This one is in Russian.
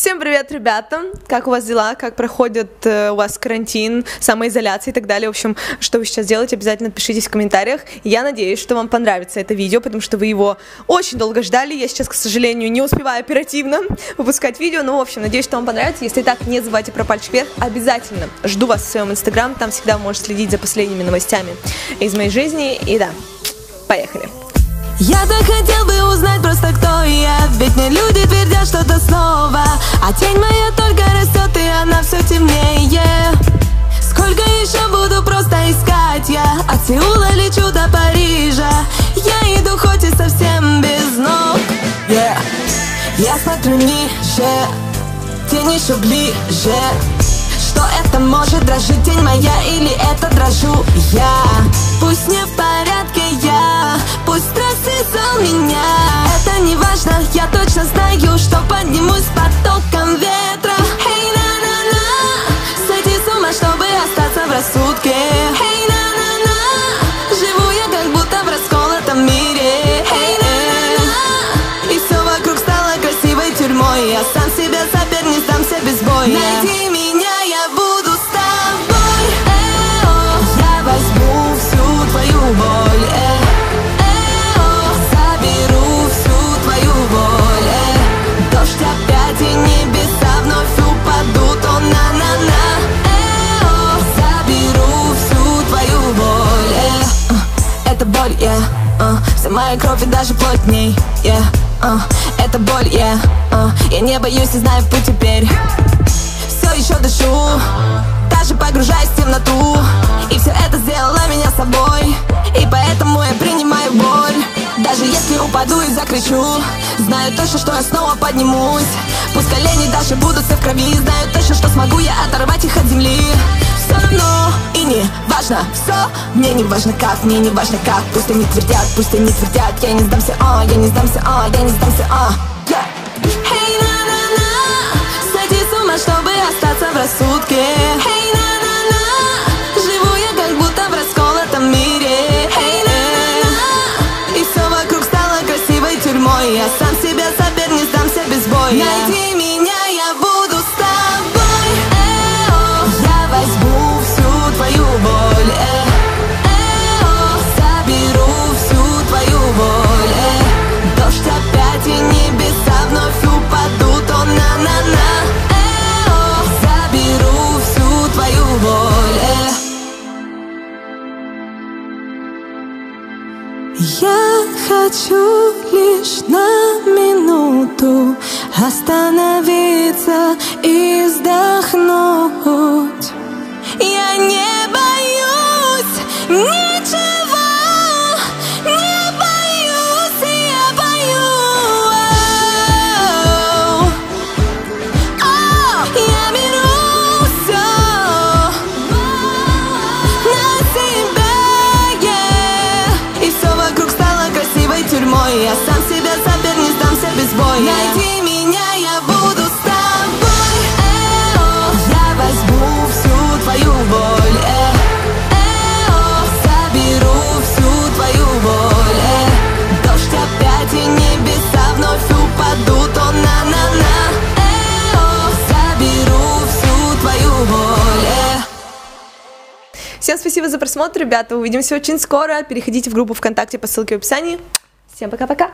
Всем привет, ребята! Как у вас дела? Как проходит у вас карантин, самоизоляция и так далее? В общем, что вы сейчас делаете, обязательно пишитесь в комментариях. Я надеюсь, что вам понравится это видео, потому что вы его очень долго ждали. Я сейчас, к сожалению, не успеваю оперативно выпускать видео, но, в общем, надеюсь, что вам понравится. Если так, не забывайте про пальчик вверх. Обязательно жду вас в своем инстаграм, там всегда вы можете следить за последними новостями из моей жизни. И да, поехали! Я так хотел бы узнать просто, кто я. Ведь мне люди твердят что-то снова, а тень моя только растет, и она все темнее. Сколько еще буду просто искать я? От Сеула лечу до Парижа. Я иду хоть и совсем без ног. Я смотрю ниже, тень еще ближе. Что это может, дрожит тень моя или это дрожу я? Пусть не в порядке я, пусть стресс связал меня. Это не важно, я точно знаю, что поднимусь потоком ветра. Эй, на-на-на, сойти с ума, чтобы остаться в рассудке. Эй, на-на-на, живу я как будто в расколотом мире. Эй, на-на-на, и все вокруг стало красивой тюрьмой. Я сам себя запер, не сдамся без боя. Найди меня, я буду с тобой. Я возьму всю твою боль. Заберу всю твою боль. Дождь опять и небеса вновь упадут. О, на-на-на. Заберу всю твою боль. Это боль, вся моя кровь и даже плоть в ней. Это боль, я не боюсь и знаю путь теперь. Все еще дышу, даже погружаюсь в темноту. И все это сделало меня собой, и поэтому я принимаю боль. Даже если упаду и закричу, знаю точно, что я снова поднимусь. Пусть колени даже будут все в крови, знаю точно, что смогу я оторвать их от земли. Все равно и не важно все, мне не важно как, мне не важно как. Пусть они твердят, я не сдамся, я не сдамся, я не сдамся, Эй, на-на-на, сойти с ума, чтобы остаться в рассудке. Эй, на-на-на, живу я как будто в расколотом мире. Эй, на-на-на, и все вокруг стало красивой тюрьмой. Я сам себя запер, не сдамся без боя. Найди меня, я буду с тобой. Я возьму всю твою боль. Заберу всю твою боль. Дождь опять и небеса вновь упадут. О, на-на-на. Заберу всю твою боль. Я хочу лишь на минуту остановиться и вздохнуть. Я не боюсь ничего, не боюсь, я боюсь. Я беру все на себя, и все вокруг стало красивой тюрьмой. Я сам себя запер, не сдамся без боя. Найди меня, я буду с тобой. Я возьму всю твою боль. Заберу всю твою боль. Дождь опять и небеса вновь упадут. О, на-на-на. Заберу всю твою боль. Всем спасибо за просмотр, ребята. Увидимся очень скоро. Переходите в группу ВКонтакте по ссылке в описании. Всем пока-пока.